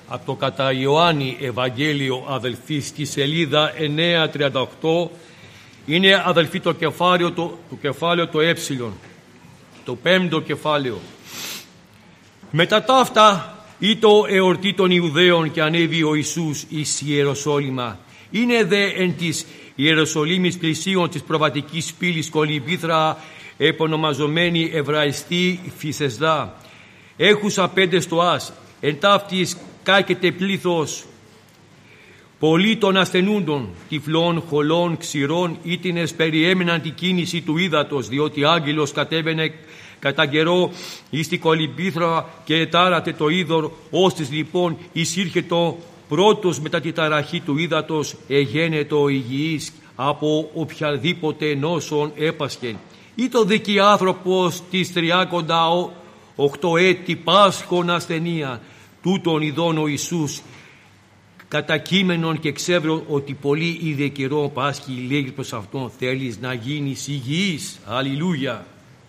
από το κατά Ιωάννη Ευαγγέλιο, αδελφοί, στη σελίδα 938, είναι, αδελφοί, το κεφάλαιο το ε, το 5ο κεφάλαιο. Μετά ταύτα ήτο εορτή των Ιουδαίων και ανέβη ο Ιησούς εις Ιεροσόλυμα. Είναι δε εν της Ιεροσολύμης πλησίων της προβατικής πύλης κολυμπήθρα επωνομαζομένη Εβραϊστή Φυσεσδά. Έχουσα 5 στοάς, εν ταύτης κάκεται πλήθος πολλοί των ασθενούντων, τυφλών, χολών, ξηρών, ήτινες περιέμεναν την κίνηση του ύδατος, διότι άγγελος κατέβαινε κατά καιρό εις την κολυμπήθρα και ετάρατε το είδωρ, ώστις λοιπόν εισήρχετο πρώτος μετά τη ταραχή του ύδατος εγένετο υγιής από οποιαδήποτε νόσον έπασχε. Ή το δίκη άνθρωπος της 38 έτη πάσχων ασθενεία, τούτον ειδών ο Ιησούς κατά κείμενον και ξέρω ότι πολύ είδε καιρό πάσχει, λέγει προς αυτόν, θέλεις να γίνεις υγιής. Αλληλούια.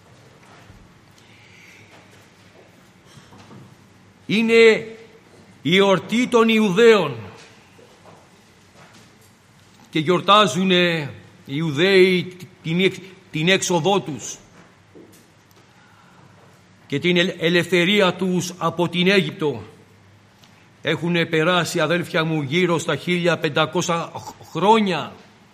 Είναι η εορτή των Ιουδαίων και γιορτάζουν οι Ιουδαίοι την έξοδό τους και την ελευθερία τους από την Αίγυπτο. Έχουν περάσει, αδέλφια μου, γύρω στα 1500 χρόνια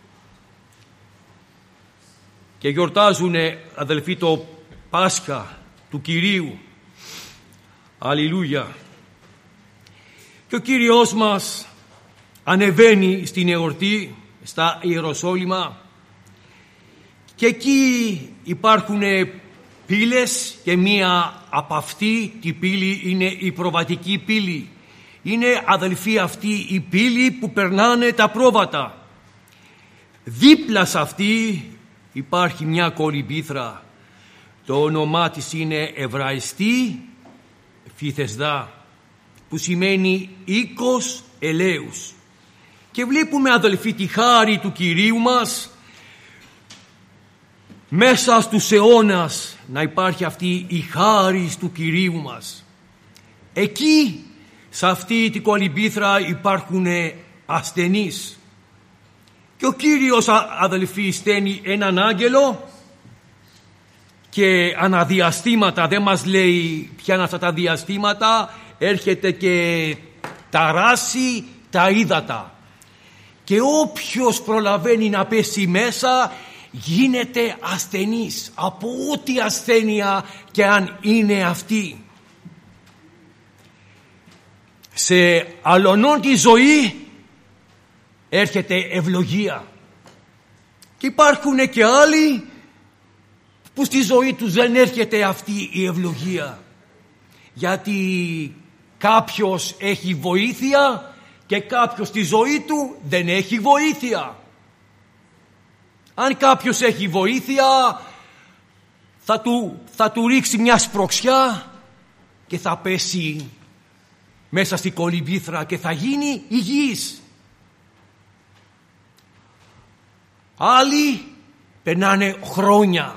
και γιορτάζουν, αδελφοί, το Πάσχα του Κυρίου. Αλληλούια. Και ο Κύριος μας ανεβαίνει στην εορτή στα Ιεροσόλυμα και εκεί υπάρχουν πύλες και μία από αυτή τη πύλη είναι η προβατική πύλη. Είναι, αδελφοί, αυτή η πύλη που περνάνε τα πρόβατα. Δίπλα σε αυτή υπάρχει μια κολυμπήθρα. Το όνομά της είναι Εβραϊστή Φυσεσδά, που σημαίνει οίκος ελέους. Και βλέπουμε, αδελφοί, τη χάρη του Κυρίου μας μέσα στους αιώνας να υπάρχει αυτή η χάρη του Κυρίου μας. Εκεί, σε αυτή την κολυμπήθρα, υπάρχουν ασθενείς. Και ο Κύριος, αδελφοί, στέλνει έναν άγγελο και αναδιαστήματα, δεν μας λέει ποια είναι αυτά τα διαστήματα, έρχεται και ταράσει τα ύδατα. Και όποιος προλαβαίνει να πέσει μέσα γίνεται ασθενής από ό,τι ασθένεια και αν είναι αυτή. Σε αλλωνών τη ζωή έρχεται ευλογία. Και υπάρχουν και άλλοι που στη ζωή τους δεν έρχεται αυτή η ευλογία. Γιατί κάποιος έχει βοήθεια και κάποιος στη ζωή του δεν έχει βοήθεια. Αν κάποιος έχει βοήθεια θα του ρίξει μια σπρωξιά και θα πέσει μέσα στην κολυμπήθρα και θα γίνει υγιής. Άλλοι περνάνε χρόνια,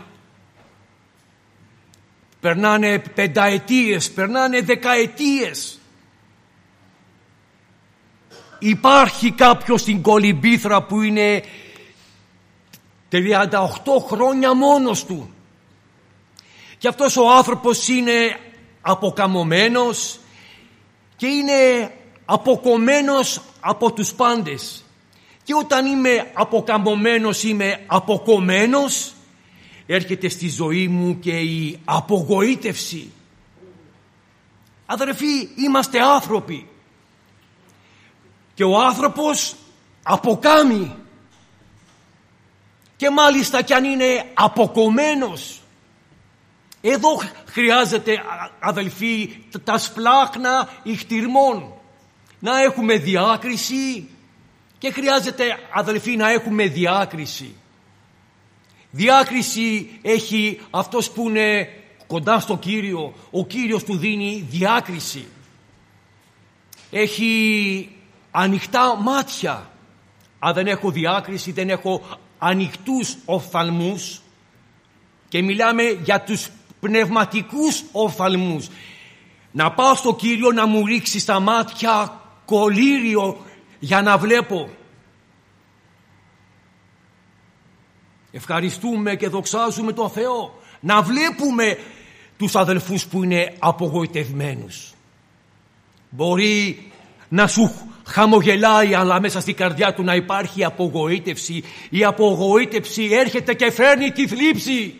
περνάνε 5 ετίες, περνάνε 10 ετίες. Υπάρχει κάποιος στην κολυμπήθρα που είναι 38 χρόνια μόνος του. Και αυτός ο άνθρωπος είναι αποκαμωμένος και είναι αποκομμένος από τους πάντες. Και όταν είμαι αποκαμωμένος, είμαι αποκομμένος, έρχεται στη ζωή μου και η απογοήτευση. Αδερφοί, είμαστε άνθρωποι και ο άνθρωπος αποκάμει και μάλιστα κι αν είναι αποκομμένος. Εδώ χρειάζεται, αδελφοί, τα σπλάχνα ηχτυρμών να έχουμε διάκριση και χρειάζεται, αδελφοί, να έχουμε διάκριση. Διάκριση έχει αυτός που είναι κοντά στο Κύριο. Ο Κύριος του δίνει διάκριση. Έχει ανοιχτά μάτια. Αν δεν έχω διάκριση, δεν έχω ανοιχτούς οφθαλμούς. Και μιλάμε για τους πνευματικούς οφθαλμούς. να πάω στο Κύριο να μου ρίξει στα μάτια κολύριο για να βλέπω. Ευχαριστούμε και δοξάζουμε τον Θεό να βλέπουμε τους αδελφούς που είναι απογοητευμένους. Μπορεί να σου χαμογελάει, αλλά μέσα στην καρδιά του να υπάρχει απογοήτευση. Η απογοήτευση έρχεται και φέρνει τη θλίψη.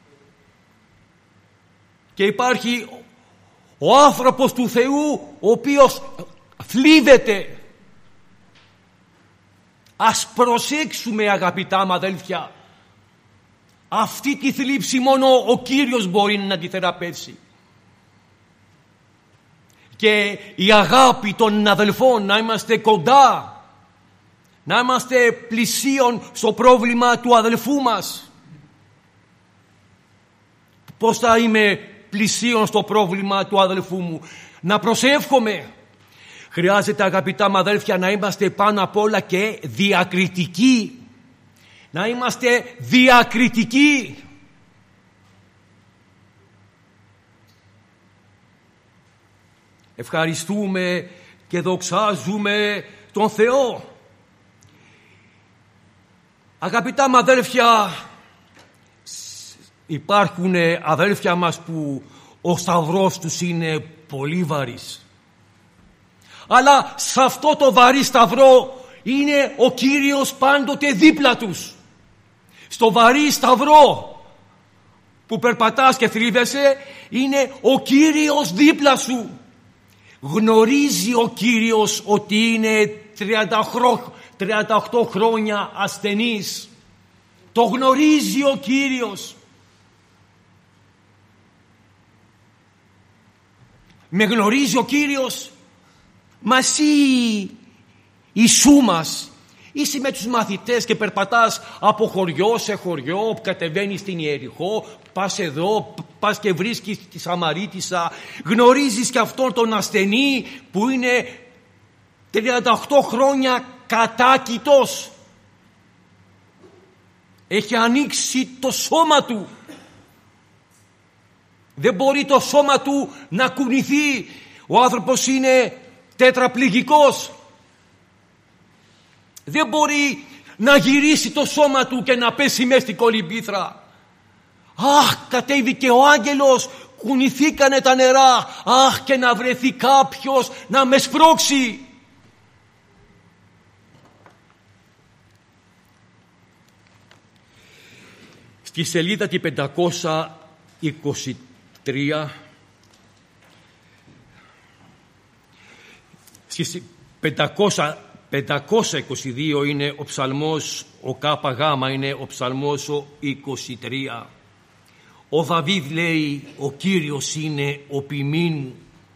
Και υπάρχει ο άνθρωπος του Θεού ο οποίος θλίβεται. Ας προσέξουμε, αγαπητά μου αδέλφια, αυτή τη θλίψη μόνο ο Κύριος μπορεί να τη θεραπεύσει. Και η αγάπη των αδελφών, να είμαστε κοντά, να είμαστε πλησίον στο πρόβλημα του αδελφού μας. Πώς θα είμαι πλησίον στο πρόβλημα του αδελφού μου? Να προσεύχομαι. Χρειάζεται, αγαπητά μου αδέλφια, να είμαστε πάνω απ' όλα και διακριτικοί. Να είμαστε διακριτικοί. Ευχαριστούμε και δοξάζουμε τον Θεό. Αγαπητά μου αδέλφια, υπάρχουν αδέλφια μας που ο σταυρός τους είναι πολύ βαρύς. Αλλά σε αυτό το βαρύ σταυρό είναι ο Κύριος πάντοτε δίπλα τους. Στο βαρύ σταυρό που περπατάς και θλίβεσαι, είναι ο Κύριος δίπλα σου. Γνωρίζει ο Κύριος ότι είναι 38 χρόνια ασθενής. Το γνωρίζει ο Κύριος. Με γνωρίζει ο Κύριος. Μα εσύ Ιησού μας, είσαι με τους μαθητές και περπατάς από χωριό σε χωριό, κατεβαίνεις στην Ιεριχώ, πας εδώ, πας και βρίσκεις τη Σαμαρίτισσα. Γνωρίζεις και αυτόν τον ασθενή που είναι 38 χρόνια κατάκητος. Έχει ανοίξει το σώμα του. Δεν μπορεί το σώμα του να κουνηθεί. Ο άνθρωπος είναι τετραπληγικός. Δεν μπορεί να γυρίσει το σώμα του και να πέσει μέσα στην κολυμπήθρα. Αχ, κατέβηκε ο άγγελος, κουνηθήκανε τα νερά. Αχ, και να βρεθεί κάποιος να με σπρώξει. Στη σελίδα τη 523, στις 522 είναι ο ψαλμός, ο ΚΓ είναι ο ψαλμός ο 23. Ο Δαβίδ λέει, ο Κύριος είναι ο ποιμήν μου.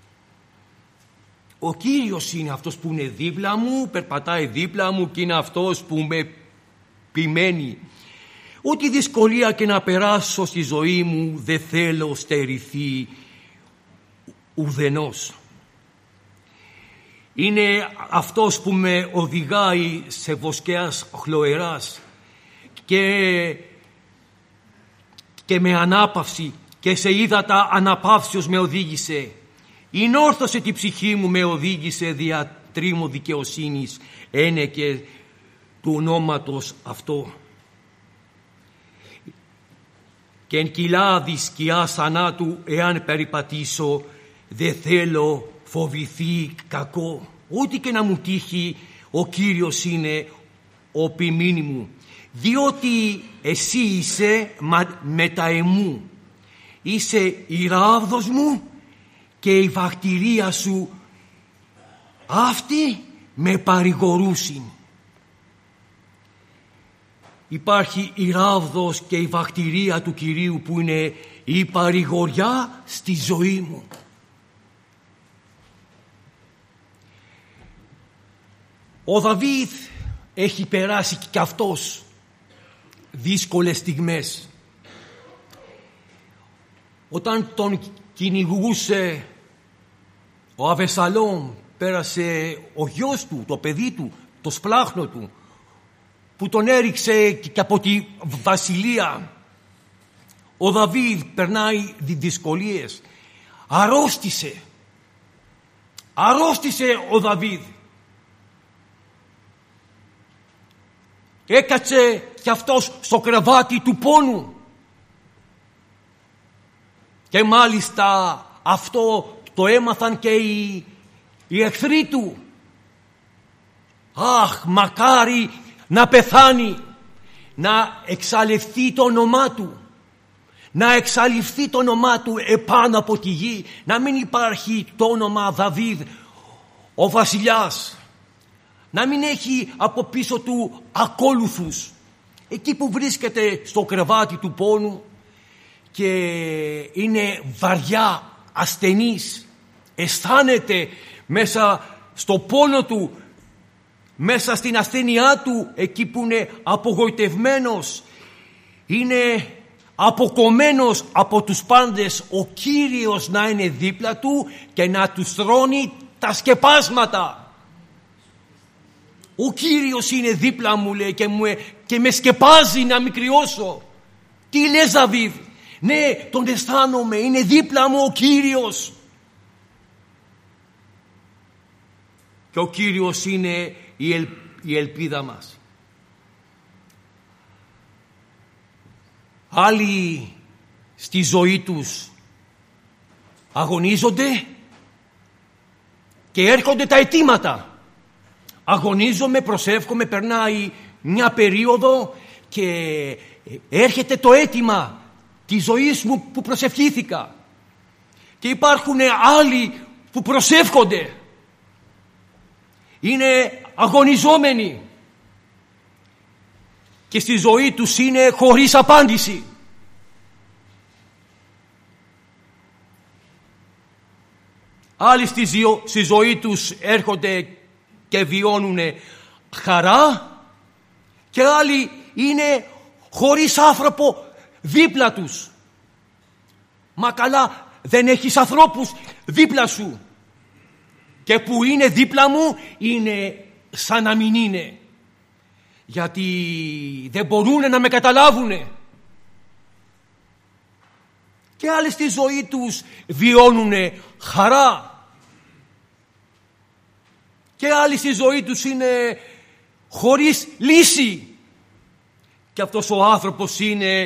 Ο Κύριος είναι αυτός που είναι δίπλα μου, περπατάει δίπλα μου και είναι αυτός που με ποιμένει. Ό,τι δυσκολία και να περάσω στη ζωή μου, δεν θέλω στερηθεί ουδενός. Είναι αυτός που με οδηγάει σε βοσκέας χλωεράς και με ανάπαυση και σε ύδατα αναπαύσεως με οδήγησε. Ηνόρθωσε τη ψυχή μου, με οδήγησε δια τρίμου δικαιοσύνης, ένεκε του ονόματος αυτό. Και εν κοιλάδι σκιάς θανάτου εάν περιπατήσω, δεν θέλω φοβηθεί κακό. Ό,τι και να μου τύχει, ο Κύριος είναι ο ποιμήν μου. Διότι εσύ είσαι μετά εμού. Είσαι η ράβδος μου και η βακτηρία σου αυτή με παρηγορούσιν. Υπάρχει η ράβδος και η βακτηρία του Κυρίου που είναι η παρηγοριά στη ζωή μου. Ο Δαβίδ έχει περάσει και αυτός δύσκολες στιγμές. Όταν τον κυνηγούσε ο Αβεσαλόμ, πέρασε ο γιος του, το παιδί του, το σπλάχνο του, που τον έριξε και από τη βασιλεία. Ο Δαβίδ περνάει δυσκολίες, αρρώστησε Αρρώστησε ο Δαβίδ. Έκατσε κι αυτός στο κρεβάτι του πόνου. Και μάλιστα αυτό το έμαθαν και οι εχθροί του. Αχ, μακάρι να πεθάνει, να εξαλειφθεί το όνομά του. Να εξαλειφθεί το όνομά του επάνω από τη γη. Να μην υπάρχει το όνομα Δαβίδ, ο βασιλιάς. Να μην έχει από πίσω του ακόλουθους. Εκεί που βρίσκεται στο κρεβάτι του πόνου και είναι βαριά ασθενής, αισθάνεται μέσα στο πόνο του, μέσα στην ασθένειά του, εκεί που είναι απογοητευμένος, είναι αποκομμένος από τους πάντες, ο Κύριος να είναι δίπλα του και να του στρώνει τα σκεπάσματα. Ο Κύριος είναι δίπλα μου, λέει, και με σκεπάζει να μην κρυώσω. Τι λες, Δαβίδ? Ναι, τον αισθάνομαι, είναι δίπλα μου ο Κύριος. Και ο Κύριος είναι η ελπίδα μας. Άλλοι στη ζωή τους αγωνίζονται και έρχονται τα αιτήματα. Αγωνίζομαι, προσεύχομαι, περνάει μια περίοδο και έρχεται το αίτημα της ζωής μου που προσευχήθηκα. Και υπάρχουν άλλοι που προσεύχονται. Είναι αγωνιζόμενοι. Και στη ζωή τους είναι χωρίς απάντηση. Άλλοι στη ζωή τους έρχονται και βιώνουν χαρά και άλλοι είναι χωρίς άνθρωπο δίπλα τους. Μα καλά, δεν έχεις ανθρώπους δίπλα σου. Και που είναι δίπλα μου είναι σαν να μην είναι. Γιατί δεν μπορούν να με καταλάβουν. Και άλλοι στη ζωή τους βιώνουν χαρά. Και άλλοι στη ζωή τους είναι χωρίς λύση. Και αυτός ο άνθρωπος είναι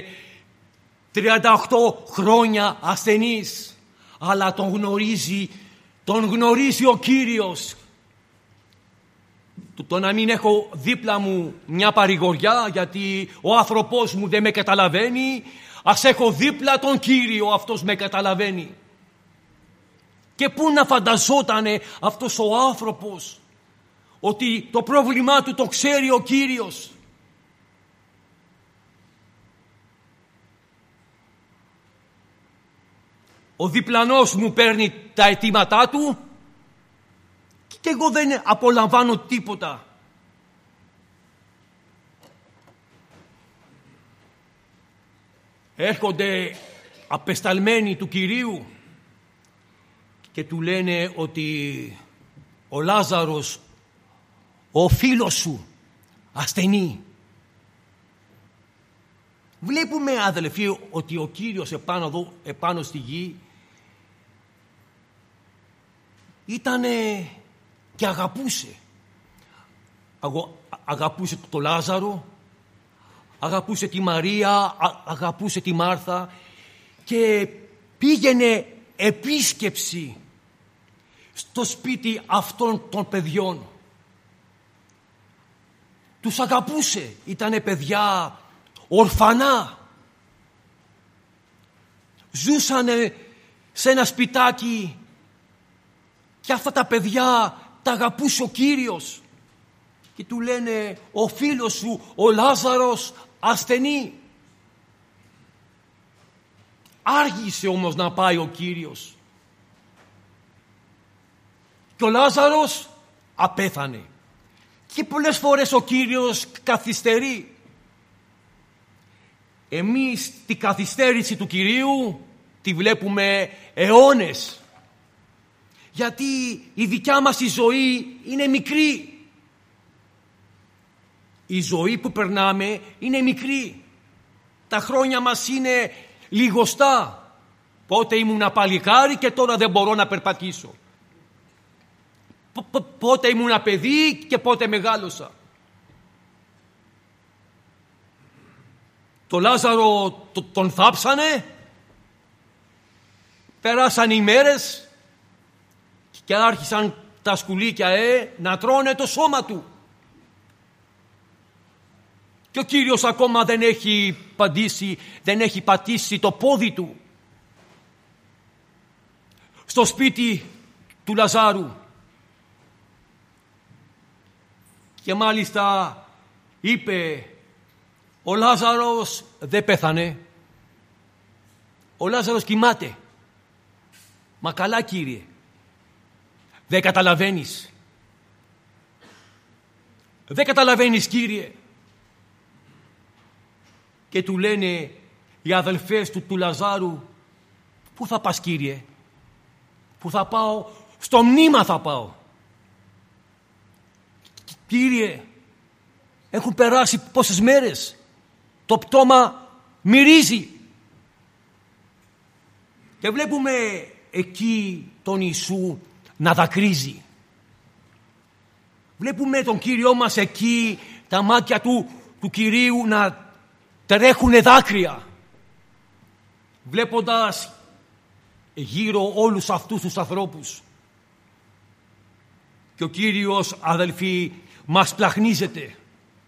38 χρόνια ασθενής. Αλλά τον γνωρίζει ο Κύριος. Το να μην έχω δίπλα μου μια παρηγοριά γιατί ο άνθρωπός μου δεν με καταλαβαίνει, ας έχω δίπλα τον Κύριο, αυτός με καταλαβαίνει. Και πού να φανταζότανε αυτός ο άνθρωπος ότι το πρόβλημά του το ξέρει ο Κύριος. Ο διπλανός μου παίρνει τα αιτήματά του και εγώ δεν απολαμβάνω τίποτα. Έρχονται απεσταλμένοι του Κυρίου και του λένε ότι ο Λάζαρος, ο φίλος σου, ασθενεί. Βλέπουμε, αδελφοί, ότι ο Κύριος επάνω στη γη ήτανε και αγαπούσε. Αγαπούσε τον Λάζαρο, αγαπούσε τη Μαρία, αγαπούσε τη Μάρθα και πήγαινε επίσκεψη στο σπίτι αυτών των παιδιών. Τους αγαπούσε, ήτανε παιδιά ορφανά. Ζούσανε σε ένα σπιτάκι και αυτά τα παιδιά τα αγαπούσε ο Κύριος. Και του λένε, ο φίλος σου ο Λάζαρος ασθενεί. Άργησε όμως να πάει ο Κύριος. Και ο Λάζαρος απέθανε. Και πολλές φορές ο Κύριος καθυστερεί. Εμείς τη καθυστέρηση του Κυρίου τη βλέπουμε αιώνες. Γιατί η δικιά μας η ζωή είναι μικρή. Η ζωή που περνάμε είναι μικρή. Τα χρόνια μας είναι λιγοστά. Πότε ήμουν παλικάρι και τώρα δεν μπορώ να περπατήσω. πότε ήμουν παιδί και πότε μεγάλωσα. Το Λάζαρο τον θάψανε, περάσαν οι μέρες και άρχισαν τα σκουλίκια να τρώνε το σώμα του. Και ο Κύριος ακόμα δεν έχει πατήσει το πόδι του στο σπίτι του Λαζάρου. Και μάλιστα είπε, ο Λάζαρος δεν πέθανε, ο Λάζαρος κοιμάται. Μα καλά, Κύριε, δεν καταλαβαίνεις. Δεν καταλαβαίνεις, Κύριε. Και του λένε οι αδελφές του Λαζάρου, πού θα πας, Κύριε? Πού θα πάω? Στο μνήμα θα πάω. Κύριε, έχουν περάσει πόσες μέρες, το πτώμα μυρίζει. Και βλέπουμε εκεί τον Ιησού να δακρύζει. Βλέπουμε τον Κύριό μας εκεί, τα μάτια του Κυρίου να τρέχουνε δάκρυα, βλέποντας γύρω όλους αυτούς τους ανθρώπους. Και ο Κύριος, αδελφοί, μας πλαχνίζεται.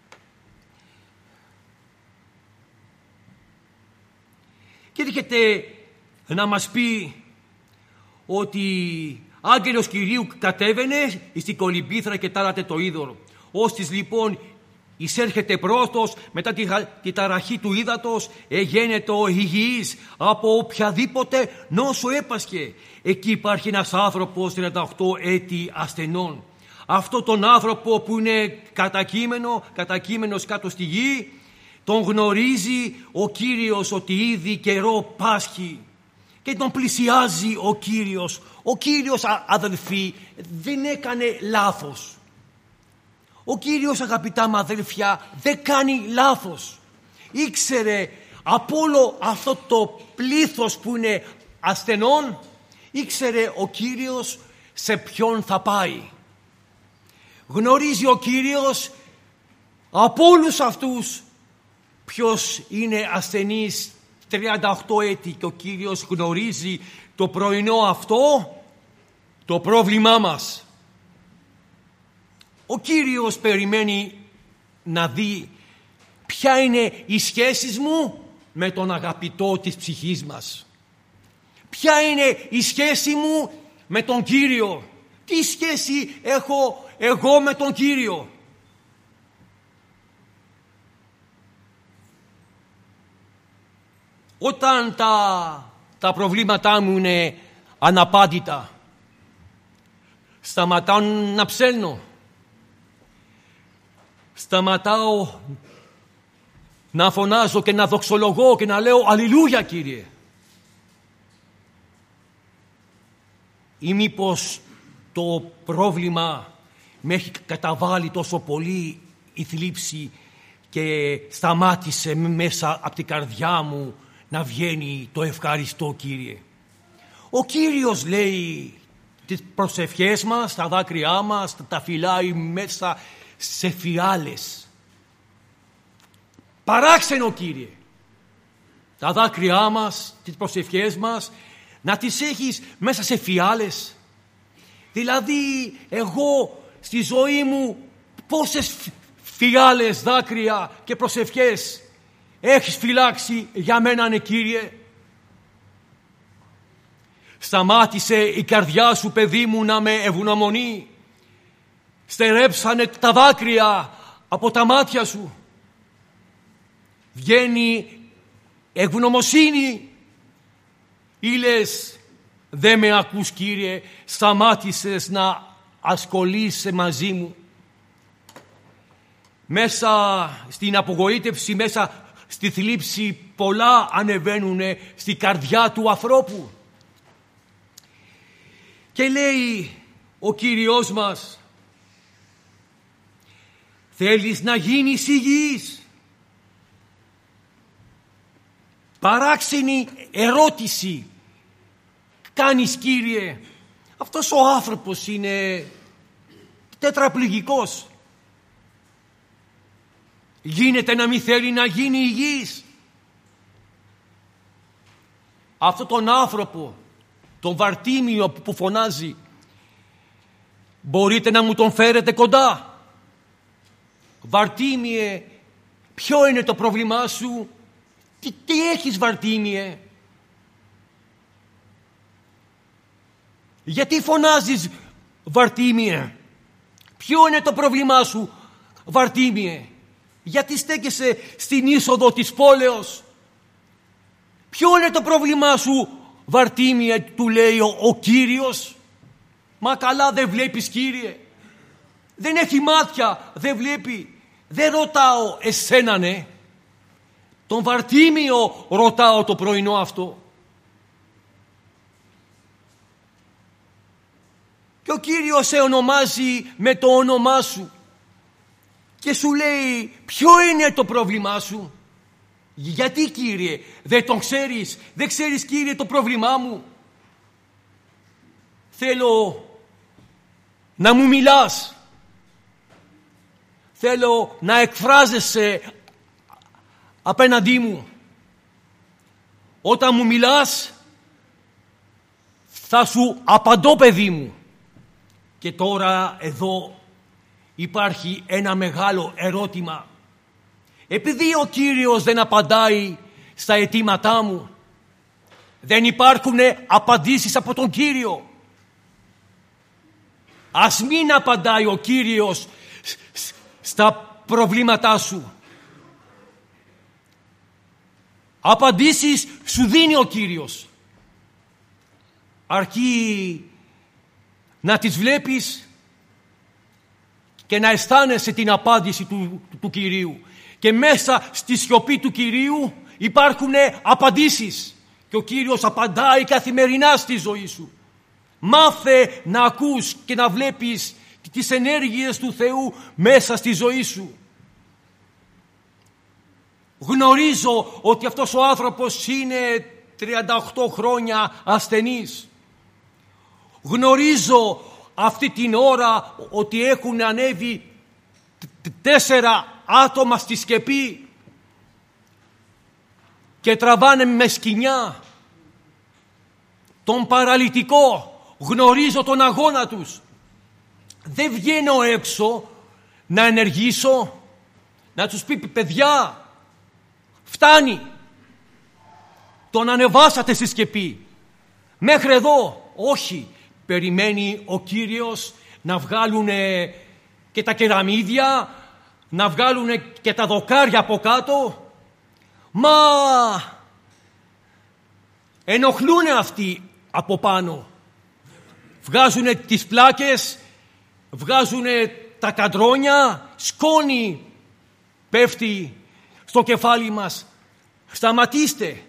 Και έρχεται να μας πει ότι άγγελος Κυρίου κατέβαινε στην κολυμπήθρα και τάρατε το είδωρο. Ώστις λοιπόν εισέρχεται πρώτος μετά τη ταραχή του ύδατος, εγένετο υγιής από οποιαδήποτε νόσο έπασχε. Εκεί υπάρχει ένας άνθρωπος 38 έτη ασθενών. Αυτό τον άνθρωπο που είναι κατακείμενος κάτω στη γη, τον γνωρίζει ο Κύριος ότι ήδη καιρό πάσχει και τον πλησιάζει ο Κύριος. Ο Κύριος, αδελφοί, δεν έκανε λάθος. Ο Κύριος, αγαπητά μου αδέλφια, δεν κάνει λάθος. Ήξερε από όλο αυτό το πλήθος που είναι ασθενών, ήξερε ο Κύριος σε ποιον θα πάει. Γνωρίζει ο Κύριος από όλους αυτούς ποιος είναι ασθενής 38 έτη και ο Κύριος γνωρίζει το πρωινό αυτό το πρόβλημά μας. Ο Κύριος περιμένει να δει ποια είναι οι σχέσεις μου με τον αγαπητό της ψυχής μας. Ποια είναι η σχέση μου με τον Κύριο. Τι σχέση έχω εγώ με τον Κύριο. Όταν τα προβλήματά μου είναι αναπάντητα, σταματάω να ψέλνω. Σταματάω να φωνάζω και να δοξολογώ και να λέω «Αλληλούια, Κύριε». Ή μήπως το πρόβλημα με έχει καταβάλει τόσο πολύ η θλίψη και σταμάτησε μέσα από την καρδιά μου να βγαίνει το ευχαριστώ, Κύριε. Ο Κύριος λέει τις προσευχές μας, τα δάκρυά μας, τα φυλάει μέσα σε φιάλες. Παράξενο, Κύριε, τα δάκρυά μας, τις προσευχές μας να τις έχεις μέσα σε φιάλες. Δηλαδή εγώ στη ζωή μου πόσες φιάλες δάκρυα και προσευχές έχεις φυλάξει για μένα, ναι, Κύριε. Σταμάτησε η καρδιά σου, παιδί μου, να με ευγνωμονεί. Στερέψανε τα δάκρυα από τα μάτια σου. Βγαίνει ευγνωμοσύνη. Ή λες, δεν με ακούς, Κύριε, σταμάτησες να ασχολείσαι μαζί μου. Μέσα στην απογοήτευση, μέσα στη θλίψη, πολλά ανεβαίνουν στην καρδιά του ανθρώπου. Και λέει ο Κύριος μας, θέλεις να γίνεις υγιής? Παράξενη ερώτηση κάνεις, Κύριε. Αυτός ο άνθρωπος είναι τετραπληγικός. Γίνεται να μην θέλει να γίνει υγιής. Αυτό τον άνθρωπο, τον Βαρτίμιο που φωνάζει, μπορείτε να μου τον φέρετε κοντά? Βαρτίμιε, ποιο είναι το πρόβλημά σου? Τι έχεις, Βαρτίμιε? Γιατί φωνάζεις, Βαρτίμιε? Ποιο είναι το πρόβλημά σου, Βαρτίμιε? Γιατί στέκεσαι στην είσοδο της πόλεως? Ποιο είναι το πρόβλημά σου, Βαρτίμιε? Του λέει ο Κύριος. Μα καλά, δεν βλέπεις, Κύριε? Δεν έχει μάτια, δεν βλέπει. Δεν ρωτάω εσένα, ναι. Τον Βαρτίμιο ρωτάω το πρωινό αυτό. Και ο Κύριος σε ονομάζει με το όνομά σου και σου λέει, ποιο είναι το πρόβλημά σου? Γιατί, Κύριε, δεν τον ξέρεις? Δεν ξέρεις, Κύριε, το πρόβλημά μου? Θέλω να μου μιλάς. Θέλω να εκφράζεσαι απέναντί μου. Όταν μου μιλάς, θα σου απαντώ, παιδί μου. Και τώρα εδώ υπάρχει ένα μεγάλο ερώτημα. Επειδή ο Κύριος δεν απαντάει στα αιτήματά μου, δεν υπάρχουν απαντήσεις από τον Κύριο. Ας μην απαντάει ο Κύριος στα προβλήματά σου. Απαντήσεις σου δίνει ο Κύριος. Αρκεί να τις βλέπεις και να αισθάνεσαι την απάντηση του Κυρίου. Και μέσα στη σιωπή του Κυρίου υπάρχουν απαντήσεις. Και ο Κύριος απαντάει καθημερινά στη ζωή σου. Μάθε να ακούς και να βλέπεις τις ενέργειες του Θεού μέσα στη ζωή σου. Γνωρίζω ότι αυτός ο άνθρωπος είναι 38 χρόνια ασθενής. Γνωρίζω αυτή την ώρα ότι έχουν ανέβει 4 άτομα στη σκεπή και τραβάνε με σκοινιά τον παραλυτικό. Γνωρίζω τον αγώνα τους. Δεν βγαίνω έξω να ενεργήσω, να τους πει, παιδιά, φτάνει. Τον ανεβάσατε στη σκεπή. Μέχρι εδώ. Όχι. Περιμένει ο Κύριος να βγάλουν και τα κεραμίδια, να βγάλουν και τα δοκάρια από κάτω. Μα ενοχλούν αυτοί από πάνω. Βγάζουν τις πλάκες, βγάζουν τα καντρόνια, σκόνη πέφτει στο κεφάλι μας. Σταματήστε.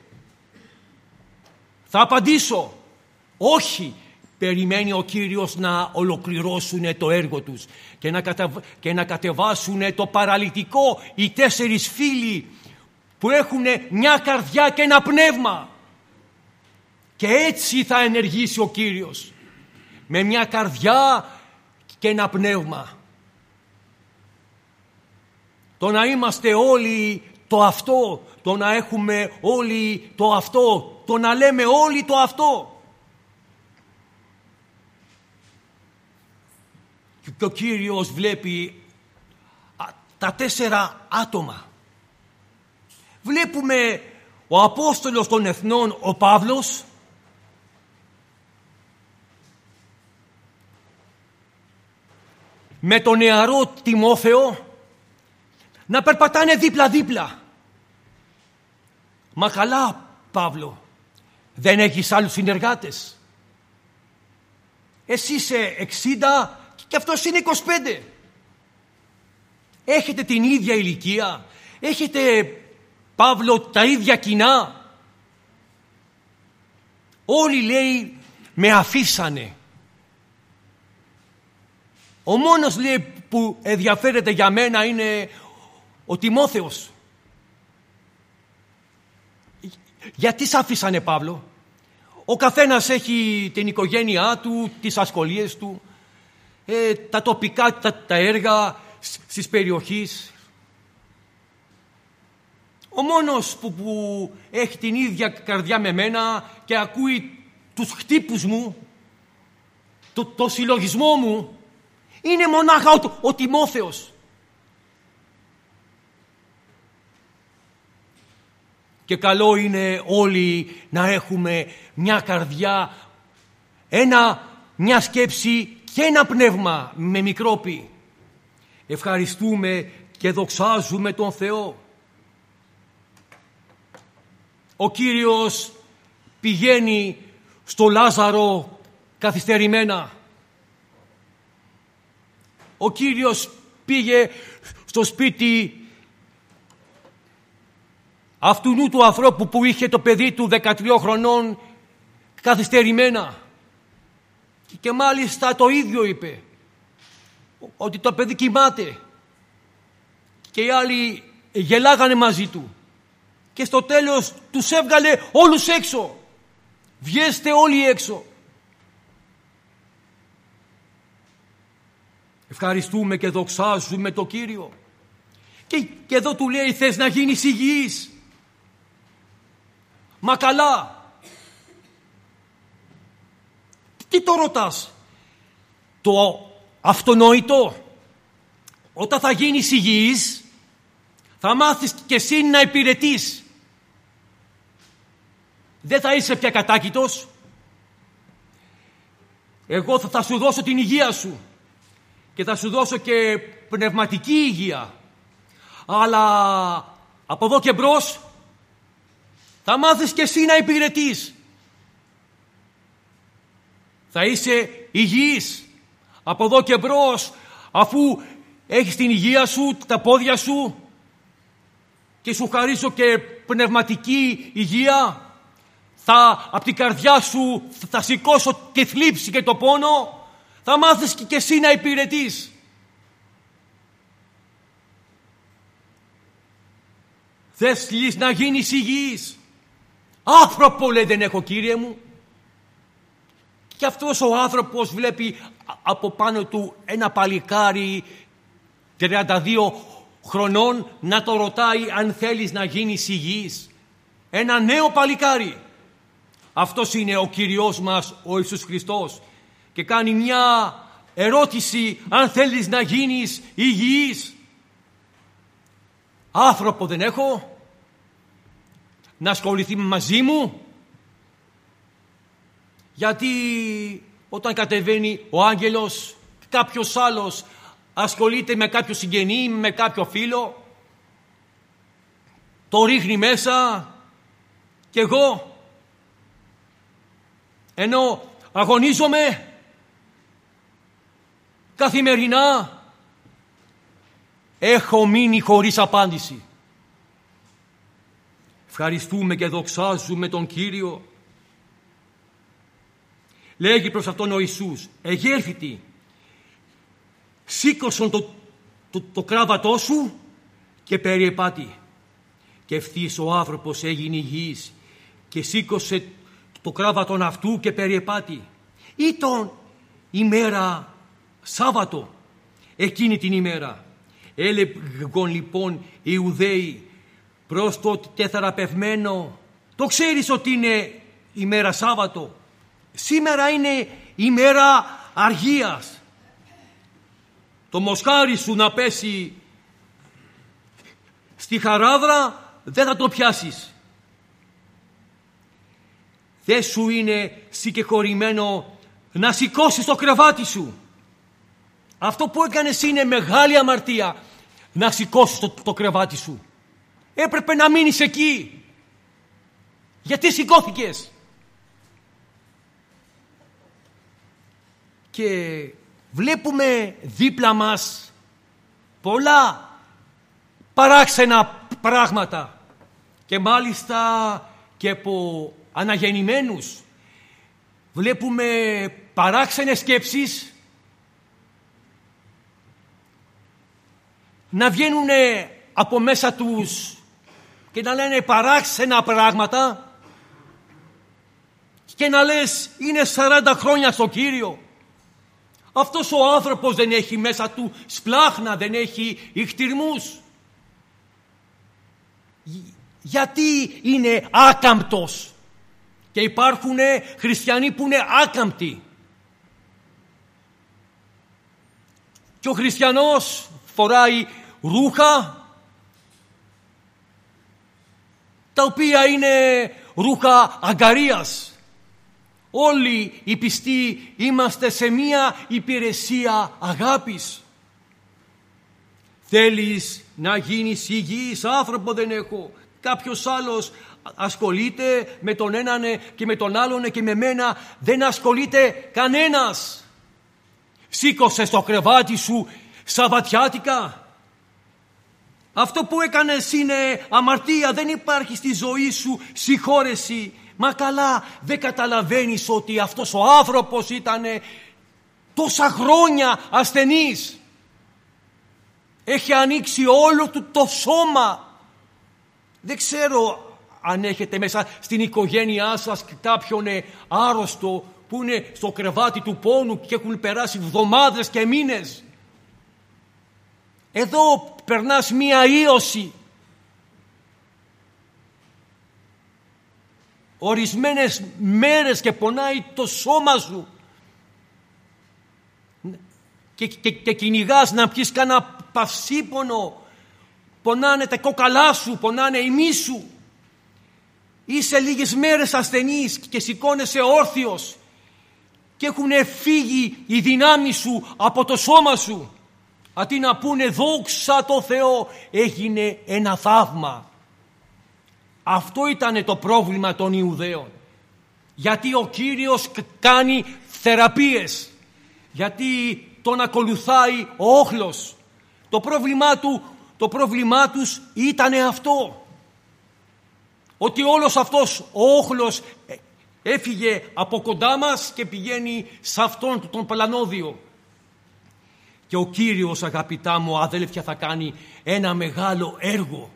Θα απαντήσω. Όχι. Περιμένει ο Κύριος να ολοκληρώσουν το έργο τους και να κατεβάσουν το παραλυτικό οι 4 φίλοι που έχουν μια καρδιά και ένα πνεύμα. Και έτσι θα ενεργήσει ο Κύριος. Με μια καρδιά και ένα πνεύμα. Το να είμαστε όλοι το αυτό, το να έχουμε όλοι το αυτό, το να λέμε όλοι το αυτό. Και ο Κύριος βλέπει τα 4 άτομα. Βλέπουμε ο Απόστολος των Εθνών, ο Παύλος, με τον νεαρό Τιμόθεο να περπατάνε δίπλα-δίπλα. Μα καλά, Παύλο, δεν έχεις άλλους συνεργάτες? Εσύ είσαι 60 και αυτός είναι 25. Έχετε την ίδια ηλικία? Έχετε, Παύλο, τα ίδια κοινά? Όλοι, λέει, με αφήσανε. Ο μόνος, λέει, που ενδιαφέρεται για μένα είναι ο Τιμόθεος. Γιατί σ' αφήσανε, Παύλο? Ο καθένας έχει την οικογένειά του, τις ασχολίες του. τα τοπικά, τα έργα στις περιοχές. Ο μόνος που έχει την ίδια καρδιά με μένα και ακούει τους χτύπους μου, το συλλογισμό μου, είναι μονάχα ο Τιμόθεος. Και καλό είναι όλοι να έχουμε μια καρδιά, μια σκέψη και ένα πνεύμα με μικρόπι. Ευχαριστούμε και δοξάζουμε τον Θεό. Ο Κύριος πηγαίνει στο Λάζαρο καθυστερημένα. Ο Κύριος πήγε στο σπίτι αυτού του ανθρώπου που είχε το παιδί του 13 χρονών καθυστερημένα. Και μάλιστα το ίδιο είπε, ότι το παιδί κοιμάται. Και οι άλλοι γελάγανε μαζί του. Και στο τέλος τους έβγαλε όλους έξω. Βγέστε όλοι έξω. Ευχαριστούμε και δοξάζουμε τον Κύριο. Και εδώ του λέει, θες να γίνεις υγιής? Μα καλά. Τι το ρωτάς? Το αυτονόητο. Όταν θα γίνεις υγιής, θα μάθεις και εσύ να υπηρετείς. Δεν θα είσαι πια κατάκητος. Εγώ θα σου δώσω την υγεία σου και θα σου δώσω και πνευματική υγεία. Αλλά από εδώ και μπρος θα μάθεις και εσύ να υπηρετείς. Θα είσαι υγιής από εδώ και μπρος, αφού έχεις την υγεία σου, τα πόδια σου, και σου χαρίσω και πνευματική υγεία. Από την καρδιά σου θα σηκώσω τη θλίψη και το πόνο. Θα μάθεις και εσύ να υπηρετείς. Θες να γίνεις υγιής? Άνθρωπο, λέει, δεν έχω, Κύριε μου. Και αυτός ο άνθρωπος βλέπει από πάνω του ένα παλικάρι 32 χρονών να το ρωτάει αν θέλεις να γίνεις υγιής. Ένα νέο παλικάρι. Αυτός είναι ο Κυριός μας, ο Ιησούς Χριστός. Και κάνει μια ερώτηση, αν θέλεις να γίνεις υγιής. Άνθρωπο δεν έχω να ασχοληθεί μαζί μου? Γιατί όταν κατεβαίνει ο άγγελος, κάποιος άλλος ασχολείται με κάποιο συγγενή, με κάποιο φίλο, το ρίχνει μέσα, και εγώ, ενώ αγωνίζομαι καθημερινά, έχω μείνει χωρίς απάντηση. Ευχαριστούμε και δοξάζουμε τον Κύριο. Λέγει προς αυτόν ο Ιησούς, εγέρθητη, σήκωσον το κράβατό σου και περιεπάτη. Και ευθύς ο άνθρωπος έγινε υγιής και σήκωσε το κράβατον αυτού και περιεπάτη. Ήταν ημέρα Σάββατο εκείνη την ημέρα. Έλεγαν λοιπόν οι Ιουδαίοι προς το τεθεραπευμένο, το ξέρεις ότι είναι ημέρα Σάββατο? Σήμερα είναι ημέρα αργίας. Το μοσχάρι σου να πέσει στη χαράδρα δεν θα το πιάσεις. Δεν σου είναι συγκεκριμένο να σηκώσεις το κρεβάτι σου. Αυτό που έκανες είναι μεγάλη αμαρτία, να σηκώσεις το κρεβάτι σου. Έπρεπε να μείνεις εκεί. Γιατί σηκώθηκες? Και βλέπουμε δίπλα μας πολλά παράξενα πράγματα, και μάλιστα και από αναγεννημένους. Βλέπουμε παράξενες σκέψεις να βγαίνουν από μέσα τους και να λένε παράξενα πράγματα, και να λες είναι 40 χρόνια στο Κύριο. Αυτός ο άνθρωπος δεν έχει μέσα του σπλάχνα, δεν έχει ιχτυρμούς. Γιατί είναι άκαμπτος? Και υπάρχουν χριστιανοί που είναι άκαμπτοι. Και ο χριστιανός φοράει ρούχα τα οποία είναι ρούχα αγκαρίας. Όλοι οι πιστοί είμαστε σε μία υπηρεσία αγάπης. Θέλεις να γίνεις υγιής? Άνθρωπο δεν έχω. Κάποιος άλλος ασχολείται με τον έναν και με τον άλλον και με μένα δεν ασχολείται κανένας. Σήκωσε στο κρεβάτι σου σαββατιάτικα. Αυτό που έκανες είναι αμαρτία, δεν υπάρχει στη ζωή σου συγχώρεση. Μα καλά, δεν καταλαβαίνεις ότι αυτός ο άνθρωπος ήταν τόσα χρόνια ασθενής? Έχει ανοίξει όλο του το σώμα. Δεν ξέρω αν έχετε μέσα στην οικογένειά σας κάποιον άρρωστο που είναι στο κρεβάτι του πόνου και έχουν περάσει εβδομάδες και μήνες. Εδώ περνάς μία ίωση. Ορισμένες μέρες και πονάει το σώμα σου. Και κυνηγάς να πιεις κάνα παυσίπονο. Πονάνε τα κόκαλά σου, πονάνε οι μυς σου. Είσαι λίγες μέρες ασθενής και σηκώνεσαι όρθιος και έχουν φύγει οι δυνάμεις σου από το σώμα σου. Αντί να πούνε δόξα τω Θεώ, έγινε ένα θαύμα. Αυτό ήταν το πρόβλημα των Ιουδαίων. Γιατί ο Κύριος κάνει θεραπείες. Γιατί τον ακολουθάει ο όχλος. Το πρόβλημά τους ήταν αυτό. Ότι όλος αυτός ο όχλος έφυγε από κοντά μας και πηγαίνει σε αυτόν τον πλανόδιο. Και ο Κύριος, αγαπητά μου αδέλφια, θα κάνει ένα μεγάλο έργο.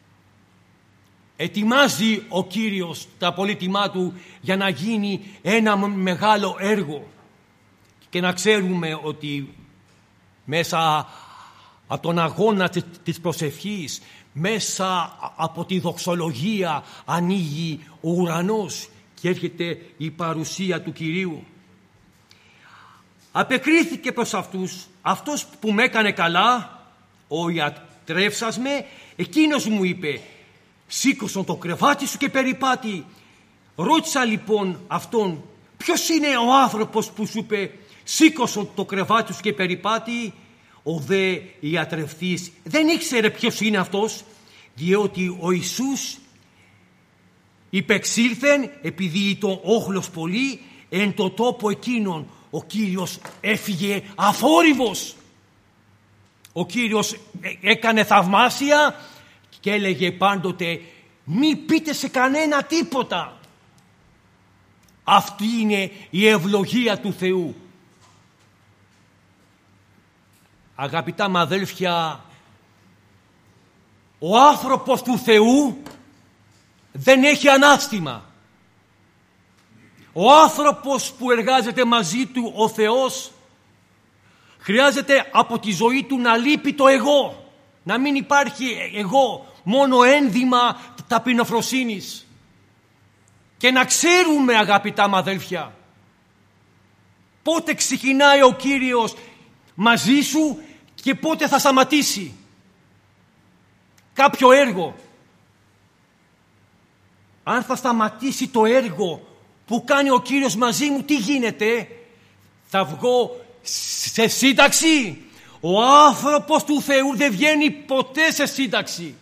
Ετοιμάζει ο Κύριος τα πολύτιμά του για να γίνει ένα μεγάλο έργο. Και να ξέρουμε ότι μέσα από τον αγώνα της προσευχής, μέσα από τη δοξολογία ανοίγει ο ουρανός και έρχεται η παρουσία του Κυρίου. Απεκρίθηκε προς αυτός που με έκανε καλά, ο ιατρεύσας με, εκείνος μου είπε, σήκωσον το κρεβάτι σου και περιπάτη. Ρώτησα λοιπόν αυτόν, ποιος είναι ο άνθρωπος που σου είπε, σήκωσον το κρεβάτι σου και περιπάτη? Ο δε ιατρευτής δεν ήξερε ποιος είναι αυτός, διότι ο Ιησούς υπεξήλθεν επειδή ήταν όχλος πολύ, εν το τόπο εκείνον ο Κύριος έφυγε αφόρυβος. Ο Κύριος έκανε θαυμάσια και έλεγε πάντοτε, μη πείτε σε κανένα τίποτα. Αυτή είναι η ευλογία του Θεού. Αγαπητά μου αδέλφια, ο άνθρωπος του Θεού δεν έχει ανάστημα. Ο άνθρωπος που εργάζεται μαζί του ο Θεός χρειάζεται από τη ζωή του να λείπει το εγώ. Να μην υπάρχει εγώ, μόνο ένδυμα ταπεινοφροσύνης. Και να ξέρουμε, αγαπητά μου αδέλφια, πότε ξεκινάει ο Κύριος μαζί σου και πότε θα σταματήσει κάποιο έργο. Αν θα σταματήσει το έργο που κάνει ο Κύριος μαζί μου, τι γίνεται? Θα βγω σε σύνταξη. Ο άνθρωπος του Θεού δεν βγαίνει ποτέ σε σύνταξη.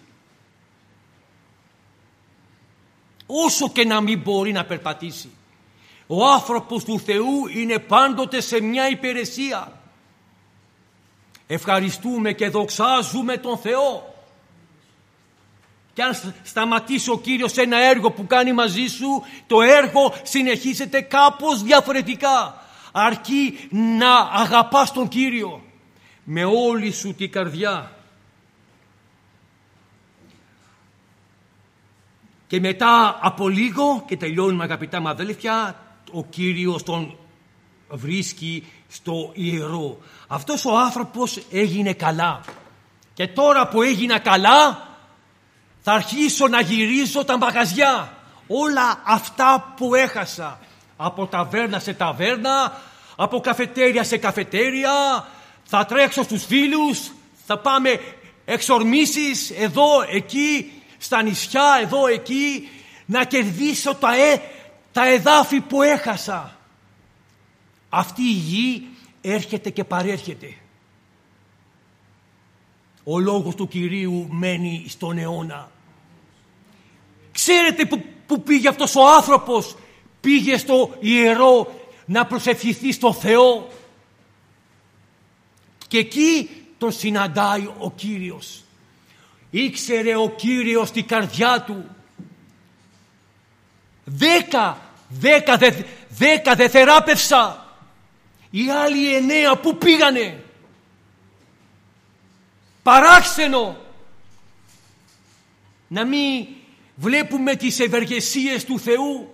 Όσο και να μην μπορεί να περπατήσει. Ο άνθρωπος του Θεού είναι πάντοτε σε μια υπηρεσία. Ευχαριστούμε και δοξάζουμε τον Θεό. Και αν σταματήσει ο Κύριος ένα έργο που κάνει μαζί σου, το έργο συνεχίζεται κάπως διαφορετικά. Αρκεί να αγαπάς τον Κύριο με όλη σου την καρδιά. Και μετά από λίγο, και τελειώνουμε αγαπητά μου αδέλφια, ο Κύριος τον βρίσκει στο ιερό. Αυτός ο άνθρωπος έγινε καλά. Και τώρα που έγινα καλά, θα αρχίσω να γυρίζω τα μαγαζιά. Όλα αυτά που έχασα, από ταβέρνα σε ταβέρνα, από καφετέρια σε καφετέρια, θα τρέξω στους φίλους, θα πάμε εξορμήσεις εδώ, εκεί, στα νησιά, εδώ, εκεί, να κερδίσω τα εδάφη που έχασα. Αυτή η γη έρχεται και παρέρχεται. Ο λόγος του Κυρίου μένει στον αιώνα. Ξέρετε που πήγε αυτός ο άνθρωπος? Πήγε στο ιερό να προσευχηθεί στο Θεό. Και εκεί τον συναντάει ο Κύριος. Ήξερε ο Κύριος την καρδιά του. 10 δεν θεράπευσα. Οι άλλοι 9 που πήγανε? Παράξενο να μην βλέπουμε τις ευεργεσίες του Θεού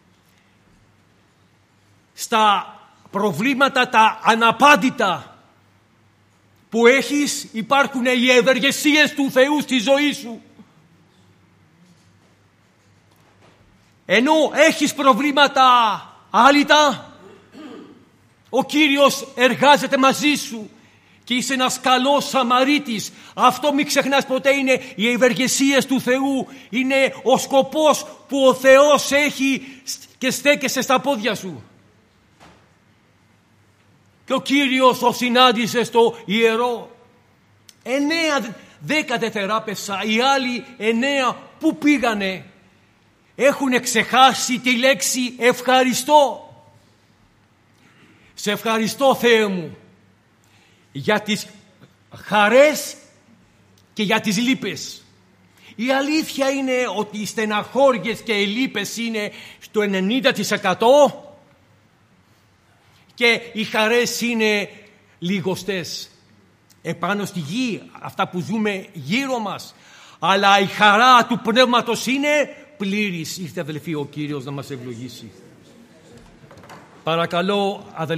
στα προβλήματα τα αναπάντητα που έχεις. Υπάρχουν οι ευεργεσίες του Θεού στη ζωή σου. Ενώ έχεις προβλήματα άλυτα, ο Κύριος εργάζεται μαζί σου και είσαι ένας καλός Σαμαρίτης. Αυτό μην ξεχνάς ποτέ, είναι οι ευεργεσίες του Θεού. Είναι ο σκοπός που ο Θεός έχει και στέκεσαι στα πόδια σου. Και ο Κύριος ο συνάντησε στο ιερό. 9-10 δεν θεράπευσα. Οι άλλοι 9 που πήγανε? Έχουν ξεχάσει τη λέξη ευχαριστώ. Σε ευχαριστώ, Θεέ μου, για τις χαρές και για τις λύπες. Η αλήθεια είναι ότι οι στεναχώριες και οι λύπες είναι στο 90% και οι χαρές είναι λιγοστές επάνω στη γη, αυτά που ζούμε γύρω μας. Αλλά η χαρά του πνεύματος είναι πλήρης. Ήρθε, αδελφοί, ο Κύριος να μας ευλογήσει. Παρακαλώ, αδελφοί.